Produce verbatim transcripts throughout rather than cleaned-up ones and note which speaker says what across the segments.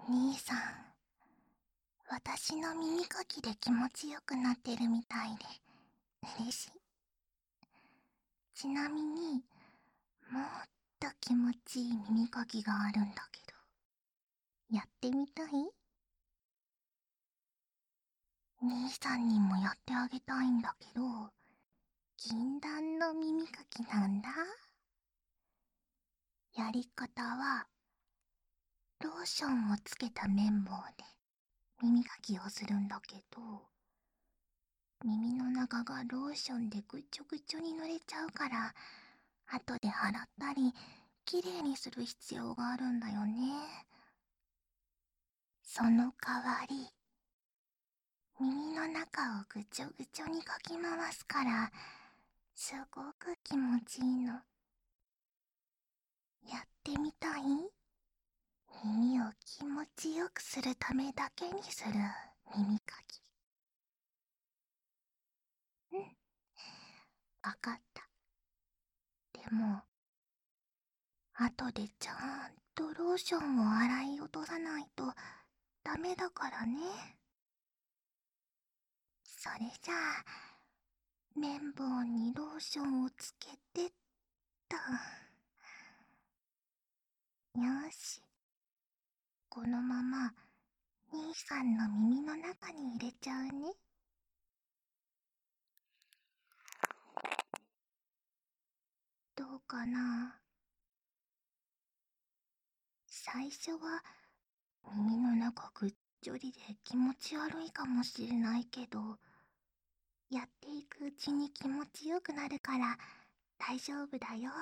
Speaker 1: 兄さん、私の耳かきで気持ちよくなってるみたいで嬉しい。ちなみに、もっと気持ちいい耳かきがあるんだけど、やってみたい？兄さんにもやってあげたいんだけど、禁断の耳かきなんだ。やり方は、ローションをつけた綿棒で耳かきをするんだけど、耳の中がローションでぐちょぐちょに濡れちゃうから、後で洗ったりきれいにする必要があるんだよね。その代わり、耳の中をぐちょぐちょにかき回すから、すごく気持ちいいの。やってみたい？耳を気持ちよくするためだけにする耳かき。うん、わかった。でも、後でちゃんとローションを洗い落とさないとダメだからね。それじゃあ、綿棒にローションをつけてっと。よし、このまま兄さんの耳の中に入れちゃうね。どうかな？最初は耳の中ぐっちょりで気持ち悪いかもしれないけど、やっていくうちに気持ちよくなるから大丈夫だよ。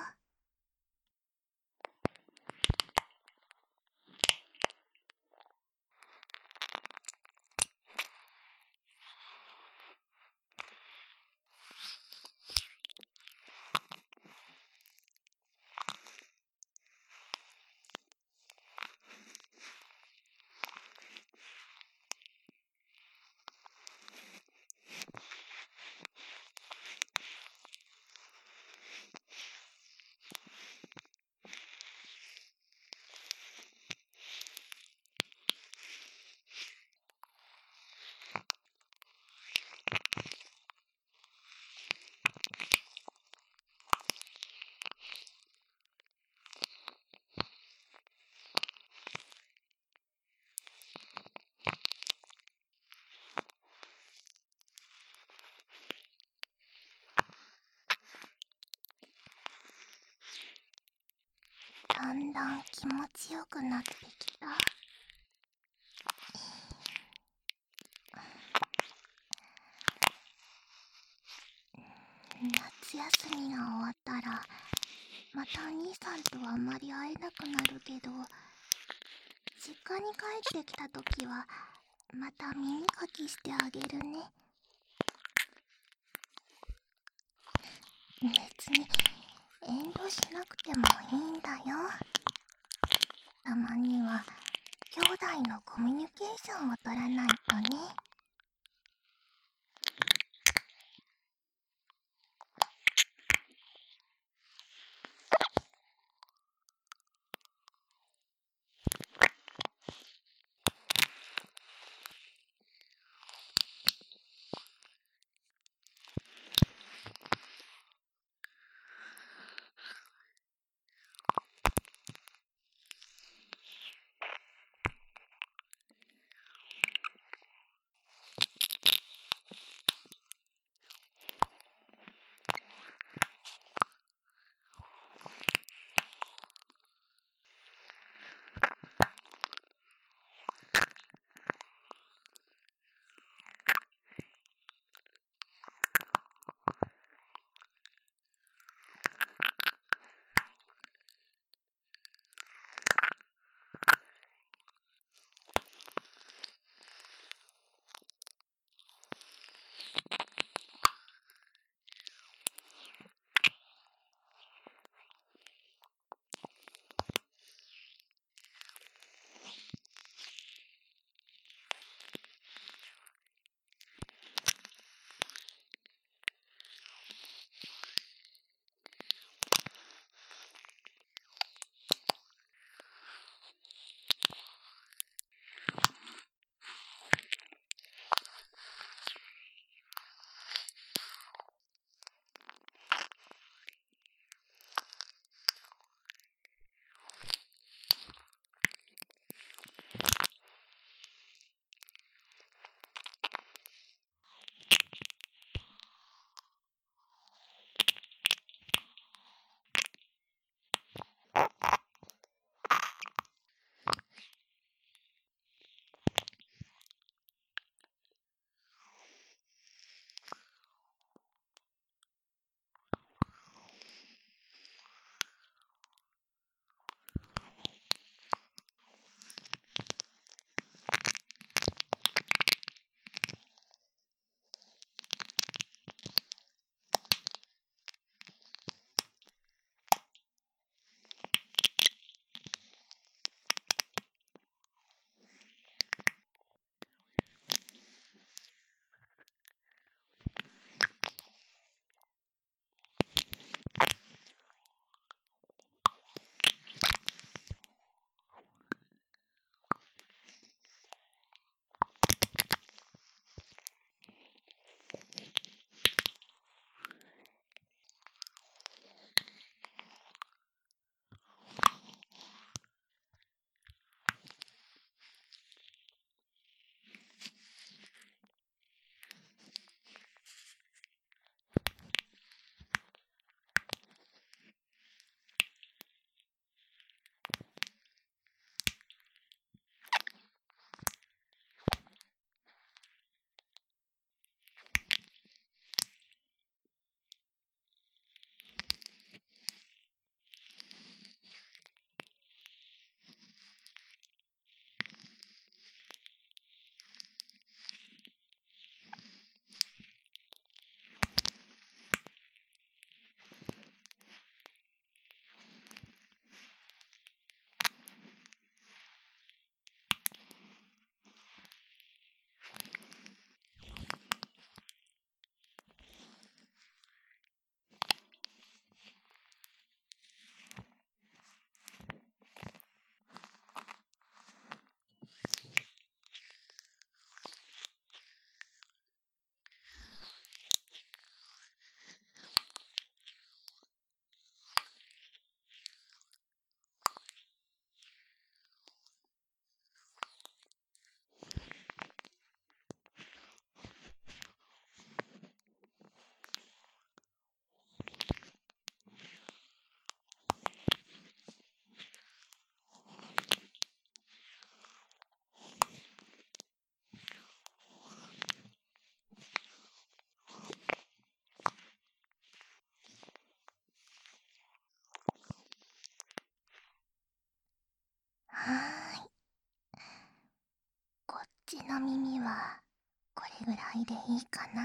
Speaker 1: だんだん気持ちよくなってきた。夏休みが終わったらまた兄さんとあまり会えなくなるけど、実家に帰ってきた時はまた耳かきしてあげるね。別に遠慮しなくてもいいんだよ。たまには兄弟のコミュニケーションを取らないとね。 の耳はこれぐらいでいいかな。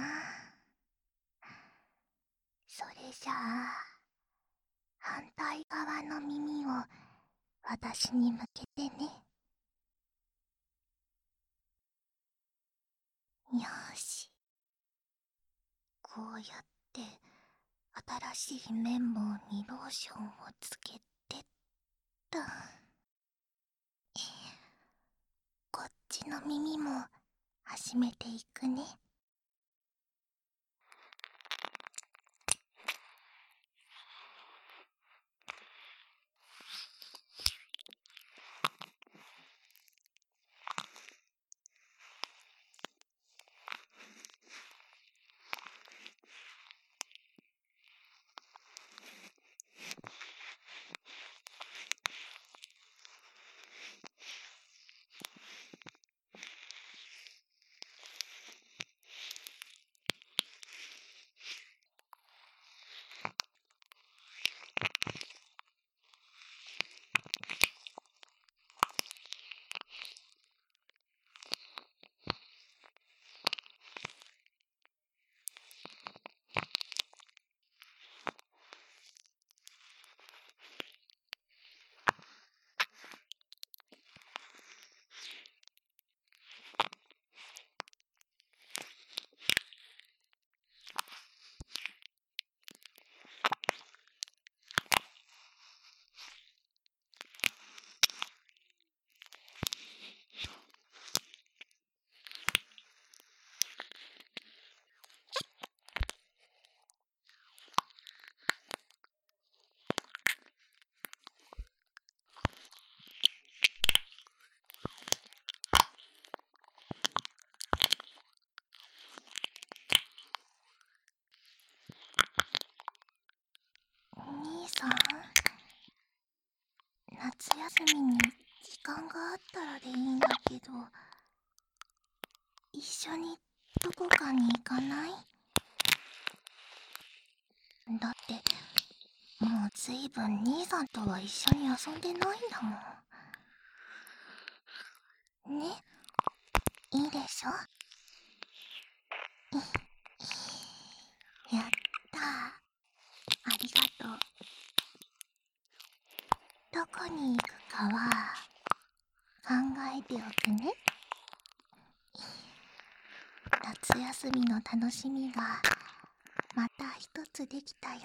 Speaker 1: それじゃあ反対側の耳を私に向けてね。よし、こうやって新しい綿棒にローションをつけてっと。こっちの耳も始めていくね。兄さん、夏休みに時間があったらでいいんだけど、一緒にどこかに行かない？だってもうずいぶん兄さんとは一緒に遊んでないんだもんね。いいでしょ？やったー、ありがとう。どこに行くかは考えておくね。夏休みの楽しみがまた一つできたよ。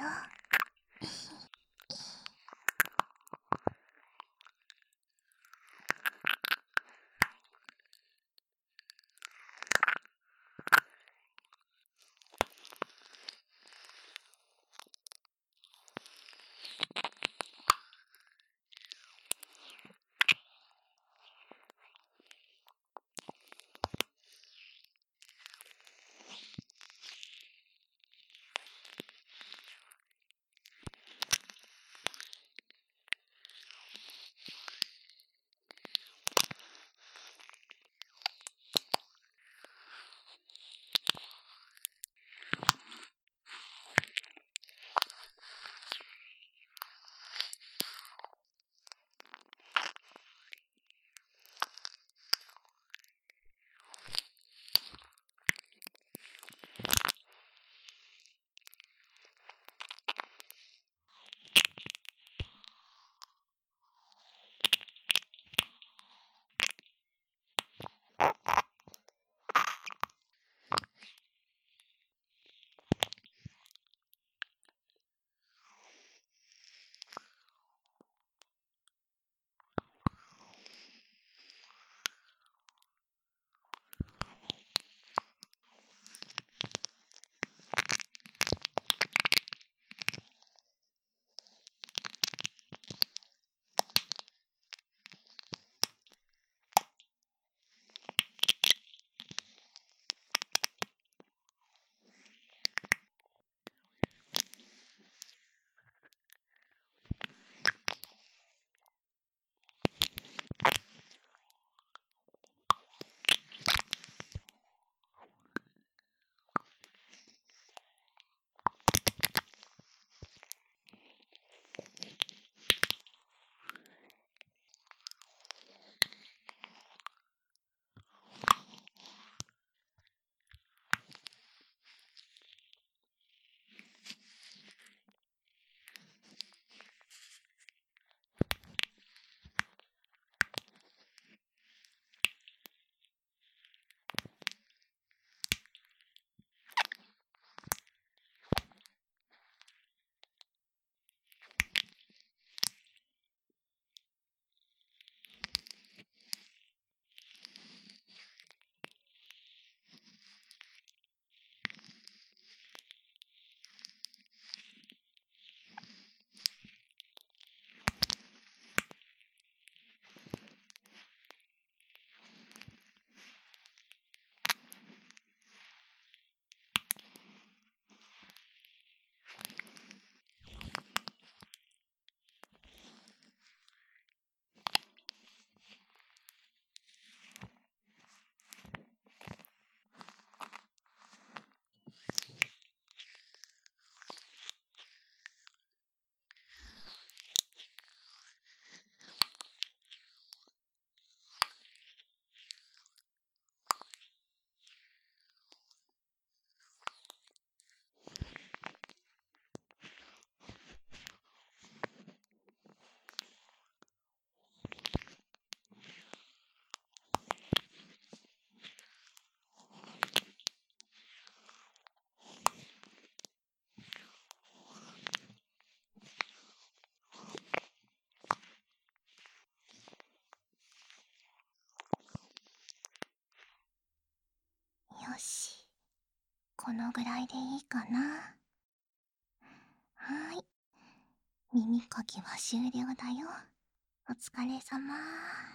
Speaker 1: このぐらいでいいかな。はーい。耳かきは終了だよ。お疲れさま。